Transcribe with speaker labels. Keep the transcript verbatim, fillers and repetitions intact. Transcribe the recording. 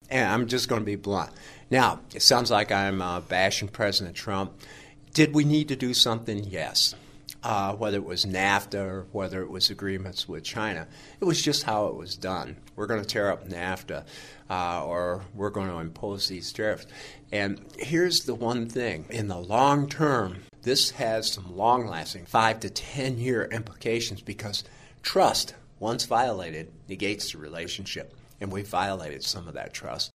Speaker 1: And I'm just going to be blunt. Now, it sounds like I'm uh, bashing President Trump. Did we need to do something? Yes. Uh, whether it was NAFTA or whether it was agreements with China. It was just how it was done. We're going to tear up NAFTA uh, or we're going to impose these tariffs. And here's the one thing. In the long term, this has some long-lasting five to ten-year implications because trust, once violated, negates the relationship. And we violated some of that trust.